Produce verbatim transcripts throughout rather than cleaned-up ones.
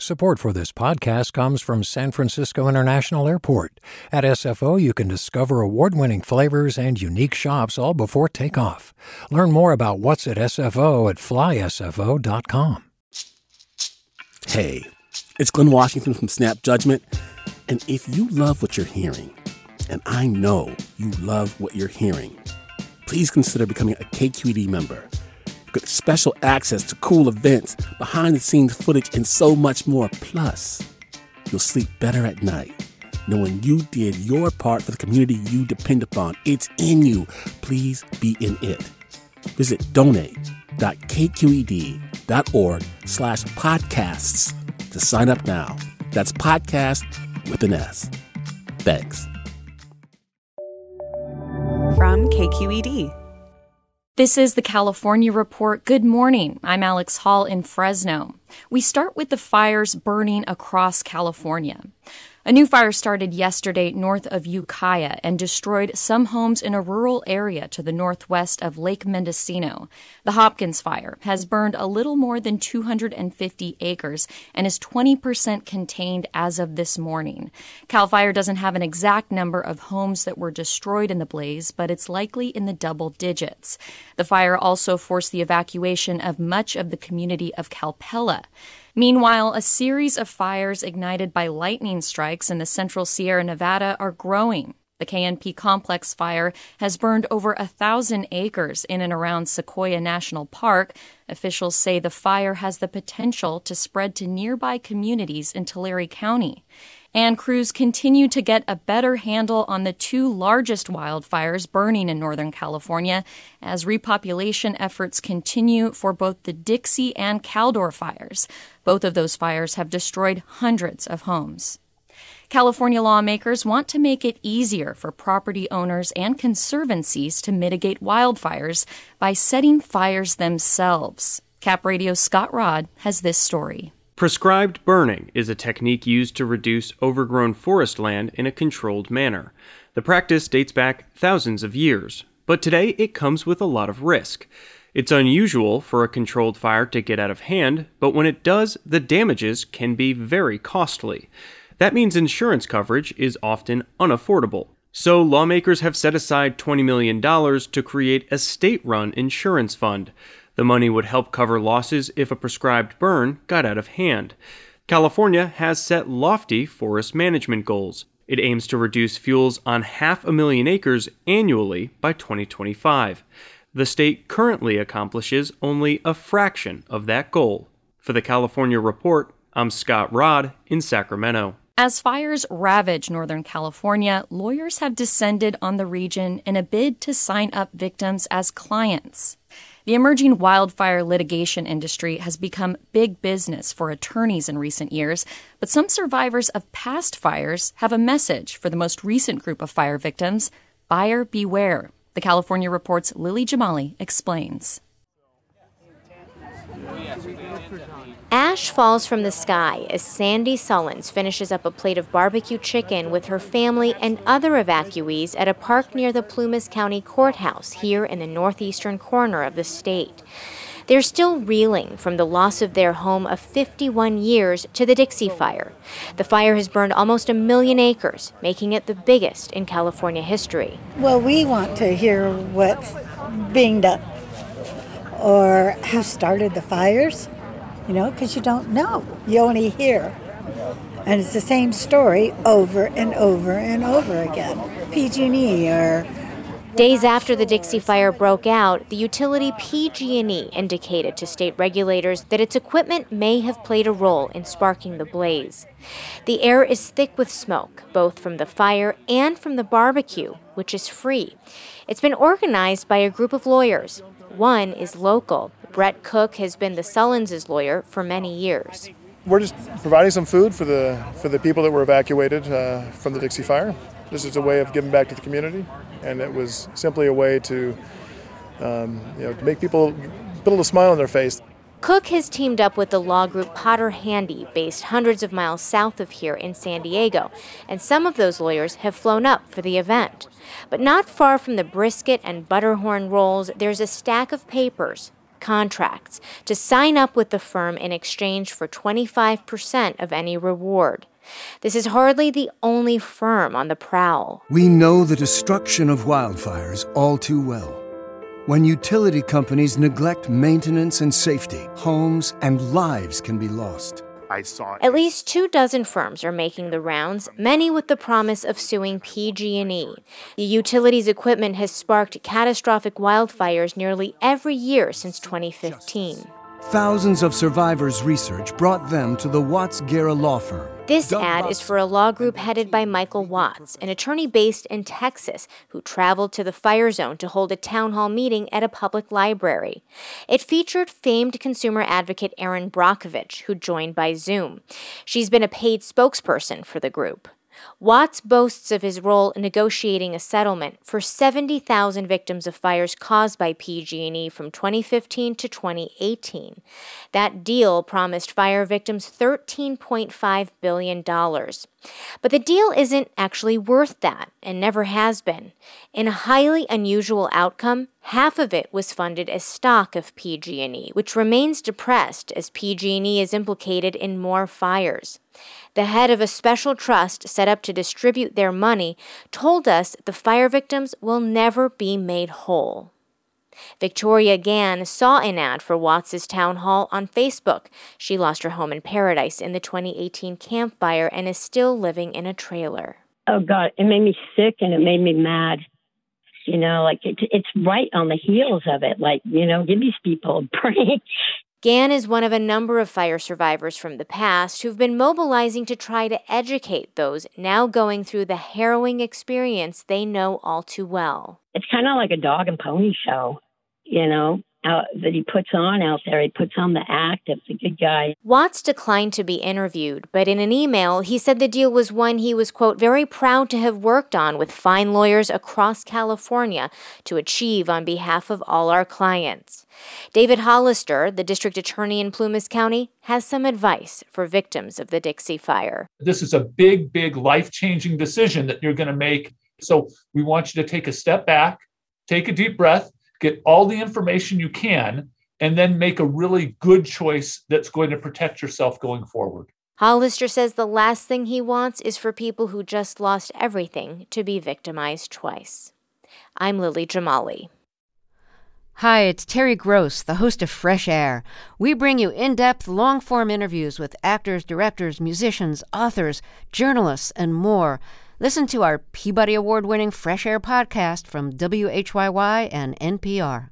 Support for this podcast comes from San Francisco International Airport. At S F O, you can discover award-winning flavors and unique shops all before takeoff. Learn more about what's at S F O at fly S F O dot com. Hey, it's Glenn Washington from Snap Judgment. And if you love what you're hearing, and I know you love what you're hearing, please consider becoming a K Q E D member. Get special access to cool events, behind-the-scenes footage, and so much more. Plus, you'll sleep better at night knowing you did your part for the community you depend upon. It's in you. Please be in it. Visit donate.kqed.org slash podcasts to sign up now. That's podcast with an S. Thanks. From K Q E D. This is the California Report. Good morning. I'm Alex Hall in Fresno. We start with the fires burning across California. A new fire started yesterday north of Ukiah and destroyed some homes in a rural area to the northwest of Lake Mendocino. The Hopkins fire has burned a little more than two hundred fifty acres and is twenty percent contained as of this morning. CAL FIRE doesn't have an exact number of homes that were destroyed in the blaze, but it's likely in the double digits. The fire also forced the evacuation of much of the community of Calpella. Meanwhile, a series of fires ignited by lightning strikes in the central Sierra Nevada are growing. The K N P Complex fire has burned over a thousand acres in and around Sequoia National Park. Officials say the fire has the potential to spread to nearby communities in Tulare County. And crews continue to get a better handle on the two largest wildfires burning in Northern California as repopulation efforts continue for both the Dixie and Caldor fires. Both of those fires have destroyed hundreds of homes. California lawmakers want to make it easier for property owners and conservancies to mitigate wildfires by setting fires themselves. Cap Radio's Scott Rod has this story. Prescribed burning is a technique used to reduce overgrown forest land in a controlled manner. The practice dates back thousands of years, but today it comes with a lot of risk. It's unusual for a controlled fire to get out of hand, but when it does, the damages can be very costly. That means insurance coverage is often unaffordable. So lawmakers have set aside twenty million dollars to create a state-run insurance fund. The money would help cover losses if a prescribed burn got out of hand. California has set lofty forest management goals. It aims to reduce fuels on half a million acres annually by twenty twenty-five. The state currently accomplishes only a fraction of that goal. For the California Report, I'm Scott Rod in Sacramento. As fires ravage Northern California, lawyers have descended on the region in a bid to sign up victims as clients. The emerging wildfire litigation industry has become big business for attorneys in recent years, but some survivors of past fires have a message for the most recent group of fire victims: buyer beware. The California Report's Lily Jamali explains. Ash falls from the sky as Sandy Sullins finishes up a plate of barbecue chicken with her family and other evacuees at a park near the Plumas County Courthouse here in the northeastern corner of the state. They're still reeling from the loss of their home of fifty-one years to the Dixie Fire. The fire has burned almost a million acres, making it the biggest in California history. Well, we want to hear what's being done or who started the fires. You know, because you don't know. You only hear. And it's the same story over and over and over again. P G and E or... Days after the Dixie Fire broke out, the utility P G and E indicated to state regulators that its equipment may have played a role in sparking the blaze. The air is thick with smoke, both from the fire and from the barbecue, which is free. It's been organized by a group of lawyers. One is local. Brett Cook has been the Sullins' lawyer for many years. We're just providing some food for the for the people that were evacuated uh, from the Dixie Fire. This is a way of giving back to the community, and it was simply a way to, um, you know, to make people put a little smile on their face. Cook has teamed up with the law group Potter Handy, based hundreds of miles south of here in San Diego, and some of those lawyers have flown up for the event. But not far from the brisket and butterhorn rolls, there's a stack of papers. contracts to sign up with the firm in exchange for twenty-five percent of any reward. This is hardly the only firm on the prowl. We know the destruction of wildfires all too well. When utility companies neglect maintenance and safety, homes and lives can be lost. I saw At least two dozen firms are making the rounds, many with the promise of suing P G and E. The utilities' equipment has sparked catastrophic wildfires nearly every year since twenty fifteen. Thousands of survivors' research brought them to the Watts-Guerra law firm. This ad is for a law group headed by Michael Watts, an attorney based in Texas who traveled to the fire zone to hold a town hall meeting at a public library. It featured famed consumer advocate Erin Brockovich, who joined by Zoom. She's been a paid spokesperson for the group. Watts boasts of his role in negotiating a settlement for seventy thousand victims of fires caused by P G and E from twenty fifteen to twenty eighteen. That deal promised fire victims thirteen point five billion dollars. But the deal isn't actually worth that, and never has been. In a highly unusual outcome, half of it was funded as stock of P G and E, which remains depressed as P G and E is implicated in more fires. The head of a special trust set up to distribute their money told us the fire victims will never be made whole. Victoria Gann saw an ad for Watts' town hall on Facebook. She lost her home in Paradise in the twenty eighteen Camp Fire and is still living in a trailer. Oh, God, it made me sick and it made me mad. You know, like, it, it's right on the heels of it. Like, you know, give these people a break. Gann is one of a number of fire survivors from the past who've been mobilizing to try to educate those now going through the harrowing experience they know all too well. It's kind of like a dog and pony show, you know, out, that he puts on out there. He puts on the act of the good guy. Watts declined to be interviewed, but in an email, he said the deal was one he was, quote, very proud to have worked on with fine lawyers across California to achieve on behalf of all our clients. David Hollister, the district attorney in Plumas County, has some advice for victims of the Dixie Fire. This is a big, big life-changing decision that you're going to make. So we want you to take a step back, take a deep breath, get all the information you can, and then make a really good choice that's going to protect yourself going forward. Hollister says the last thing he wants is for people who just lost everything to be victimized twice. I'm Lily Jamali. Hi, it's Terry Gross, the host of Fresh Air. We bring you in-depth, long-form interviews with actors, directors, musicians, authors, journalists, and more. Listen to our Peabody Award-winning Fresh Air podcast from W H Y Y and N P R.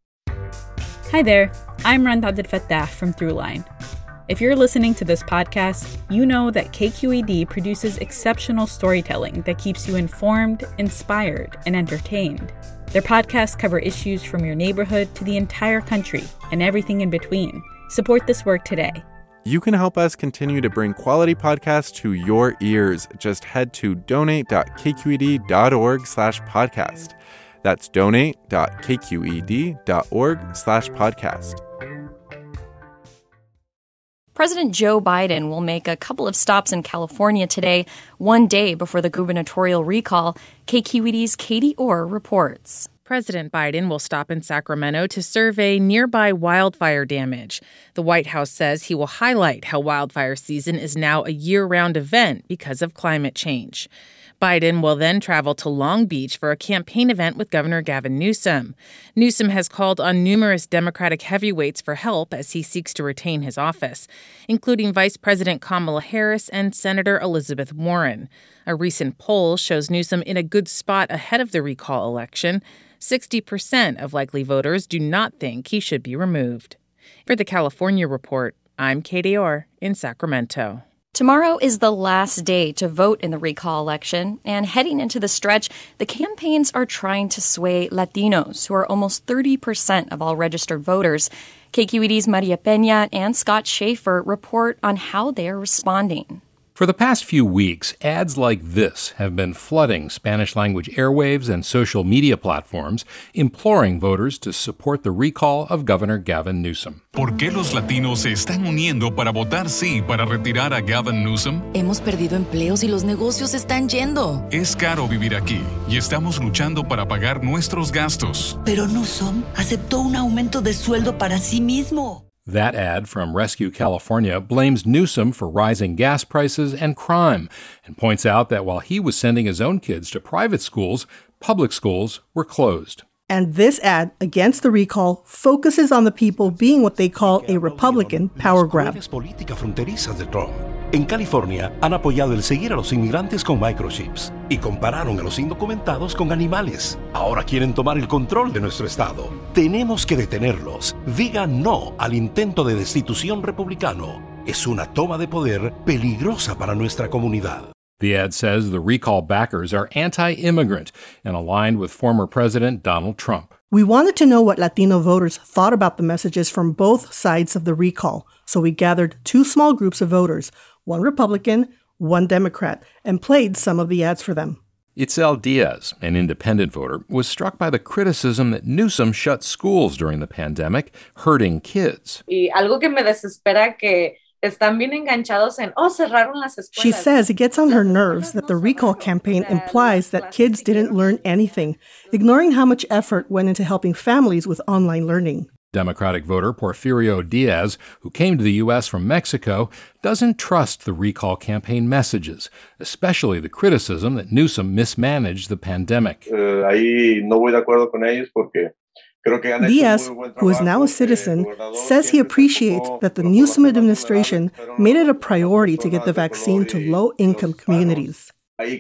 Hi there, I'm Randa Abdel-Fattah from Throughline. If you're listening to this podcast, you know that K Q E D produces exceptional storytelling that keeps you informed, inspired, and entertained. Their podcasts cover issues from your neighborhood to the entire country and everything in between. Support this work today. You can help us continue to bring quality podcasts to your ears. Just head to donate.kqed.org slash podcast. That's donate.kqed.org slash podcast. President Joe Biden will make a couple of stops in California today, one day before the gubernatorial recall. K Q E D's Katie Orr reports. President Biden will stop in Sacramento to survey nearby wildfire damage. The White House says he will highlight how wildfire season is now a year-round event because of climate change. Biden will then travel to Long Beach for a campaign event with Governor Gavin Newsom. Newsom has called on numerous Democratic heavyweights for help as he seeks to retain his office, including Vice President Kamala Harris and Senator Elizabeth Warren. A recent poll shows Newsom in a good spot ahead of the recall election. sixty percent of likely voters do not think he should be removed. For the California Report, I'm Katie Orr in Sacramento. Tomorrow is the last day to vote in the recall election, and heading into the stretch, the campaigns are trying to sway Latinos, who are almost thirty percent of all registered voters. K Q E D's Maria Peña and Scott Schaefer report on how they are responding. For the past few weeks, ads like this have been flooding Spanish-language airwaves and social media platforms, imploring voters to support the recall of Governor Gavin Newsom. ¿Por qué los latinos se están uniendo para votar sí para retirar a Gavin Newsom? Hemos perdido empleos y los negocios se están yendo. Es caro vivir aquí y estamos luchando para pagar nuestros gastos. Pero Newsom aceptó un aumento de sueldo para sí mismo. That ad from Rescue California blames Newsom for rising gas prices and crime and points out that while he was sending his own kids to private schools, public schools were closed. And this ad against the recall focuses on the people being what they call a Republican power grab. Políticas fronterizas de Trump. En California han apoyado el seguir a los inmigrantes con microchips y compararon a los indocumentados con animales. Ahora quieren tomar el control de nuestro estado. Tenemos que detenerlos. Digan no al intento de destitución republicano. Es una toma de poder peligrosa para nuestra comunidad. The ad says the recall backers are anti-immigrant and aligned with former President Donald Trump. We wanted to know what Latino voters thought about the messages from both sides of the recall, so we gathered two small groups of voters, one Republican, one Democrat, and played some of the ads for them. Itzel Diaz, an independent voter, was struck by the criticism that Newsom shut schools during the pandemic, hurting kids. Y algo que me desespera que están bien enganchados en, oh, cerraron las escuelas. She says it gets on her nerves that the recall campaign implies that kids didn't learn anything, ignoring how much effort went into helping families with online learning. Democratic voter Porfirio Diaz, who came to the U S from Mexico, doesn't trust the recall campaign messages, especially the criticism that Newsom mismanaged the pandemic. Uh, ahí no voy de acuerdo con ellos porque Diaz, who is now a citizen, says he appreciates that the Newsom administration made it a priority to get the vaccine to low-income communities.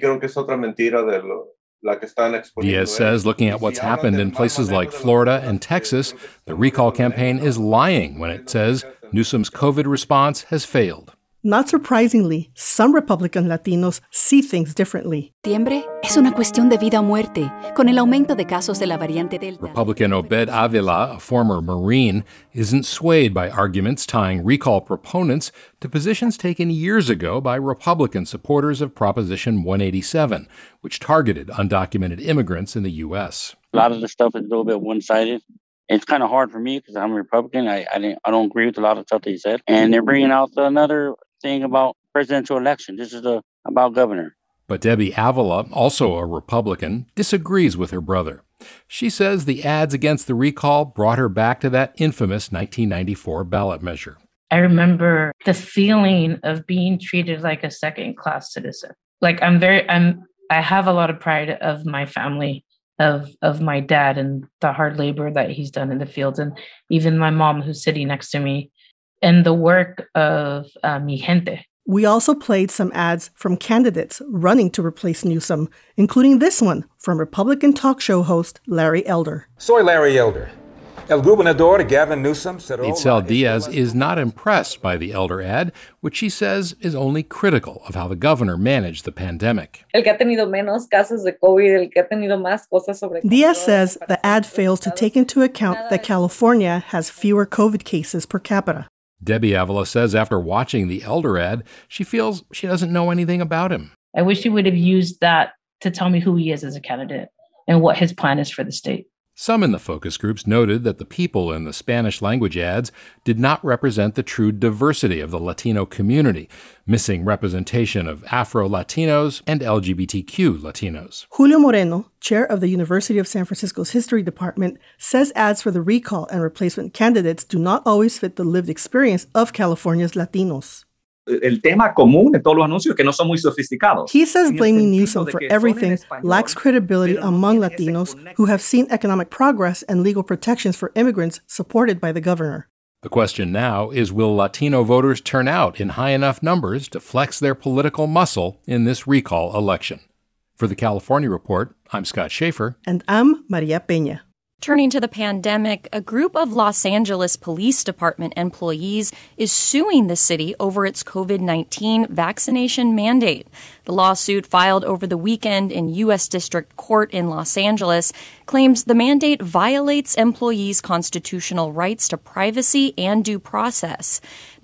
Diaz says looking at what's happened in places like Florida and Texas, the recall campaign is lying when it says Newsom's COVID response has failed. Not surprisingly, some Republican Latinos see things differently. Septiembre es una cuestión de vida o muerte, con el aumento de casos de la variante Delta. Republican Obed Avila, a former Marine, isn't swayed by arguments tying recall proponents to positions taken years ago by Republican supporters of Proposition one eighty-seven, which targeted undocumented immigrants in the U S. A lot of the stuff is a little bit one-sided. It's kind of hard for me because I'm a Republican. I I, didn't, I don't agree with a lot of stuff that he said. And they're bringing out another thing about presidential election. This is a, about governor. But Debbie Avila, also a Republican, disagrees with her brother. She says the ads against the recall brought her back to that infamous nineteen ninety-four ballot measure. I remember the feeling of being treated like a second-class citizen. Like I'm very, I'm, I have a lot of pride of my family, of of my dad and the hard labor that he's done in the fields, and even my mom who's sitting next to me, and the work of uh, Mi Gente. We also played some ads from candidates running to replace Newsom, including this one from Republican talk show host Larry Elder. Soy Larry Elder. El gobernador Gavin Newsom said Itzel Diaz is not impressed by the Elder ad, which she says is only critical of how the governor managed the pandemic. El que ha tenido menos casos de COVID, el que ha tenido más cosas sobre Diaz says the ad fails to take into account that California has fewer COVID cases per capita. Debbie Avila says after watching the Elder ad, she feels she doesn't know anything about him. I wish he would have used that to tell me who he is as a candidate and what his plan is for the state. Some in the focus groups noted that the people in the Spanish language ads did not represent the true diversity of the Latino community, missing representation of Afro-Latinos and L G B T Q Latinos. Julio Moreno, chair of the University of San Francisco's History Department, says ads for the recall and replacement candidates do not always fit the lived experience of California's Latinos. El tema común de todos los anuncios que no son muy sofisticados. He says blaming Newsom for everything lacks credibility among Latinos who have seen economic progress and legal protections for immigrants supported by the governor. The question now is, will Latino voters turn out in high enough numbers to flex their political muscle in this recall election? For the California Report, I'm Scott Schaefer. And I'm Maria Peña. Turning to the pandemic, a group of Los Angeles Police Department employees is suing the city over its COVID nineteen vaccination mandate. The lawsuit, filed over the weekend in U S District Court in Los Angeles, claims the mandate violates employees' constitutional rights to privacy and due process. The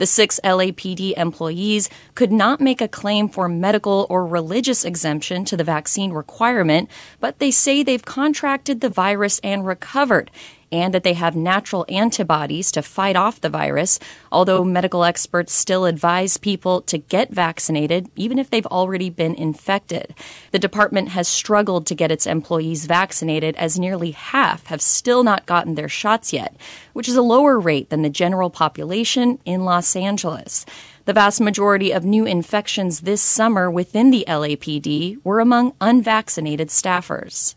The six L A P D employees could not make a claim for medical or religious exemption to the vaccine requirement, but they say they've contracted the virus and recovered, and that they have natural antibodies to fight off the virus, although medical experts still advise people to get vaccinated, even if they've already been infected. The department has struggled to get its employees vaccinated, as nearly half have still not gotten their shots yet, which is a lower rate than the general population in Los Angeles. The vast majority of new infections this summer within the L A P D were among unvaccinated staffers.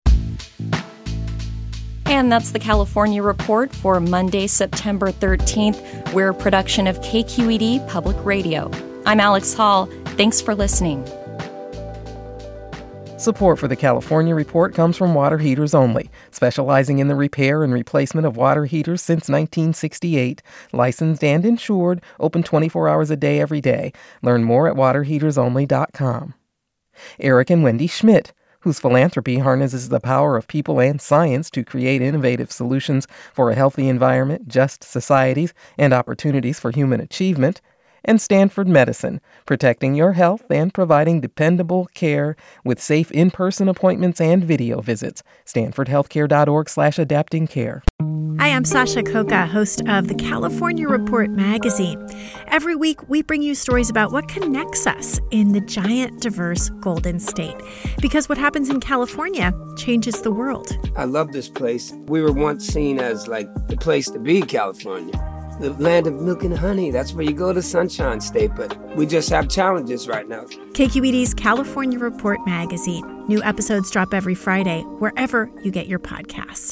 And that's the California Report for Monday, September thirteenth. We're a production of K Q E D Public Radio. I'm Alex Hall. Thanks for listening. Support for the California Report comes from Water Heaters Only, specializing in the repair and replacement of water heaters since nineteen sixty-eight. Licensed and insured, open twenty-four hours a day every day. Learn more at water heaters only dot com. Eric and Wendy Schmidt, whose philanthropy harnesses the power of people and science to create innovative solutions for a healthy environment, just societies, and opportunities for human achievement. And Stanford Medicine, protecting your health and providing dependable care with safe in-person appointments and video visits. stanford healthcare dot org slash adapting care. Hi, I'm Sasha Coca, host of the California Report magazine. Every week, we bring you stories about what connects us in the giant, diverse Golden State. Because what happens in California changes the world. I love this place. We were once seen as like the place to be, California. The land of milk and honey. That's where you go to Sunshine State, but we just have challenges right now. K Q E D's California Report magazine. New episodes drop every Friday, wherever you get your podcasts.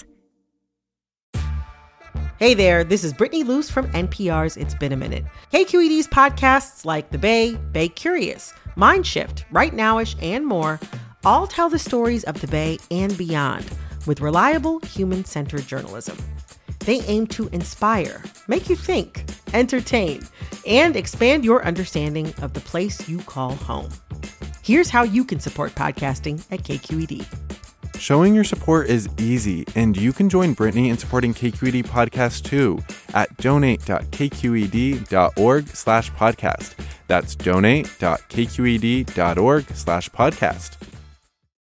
Hey there, this is Brittany Luce from N P R's It's Been a Minute. K Q E D's podcasts like The Bay, Bay Curious, Mindshift, Right Nowish, and more all tell the stories of the Bay and beyond with reliable, human-centered journalism. They aim to inspire, make you think, entertain, and expand your understanding of the place you call home. Here's how you can support podcasting at K Q E D. Showing your support is easy, and you can join Brittany in supporting K Q E D Podcast too at donate dot k q e d dot org slash podcast. That's donate dot k q e d dot org slash podcast.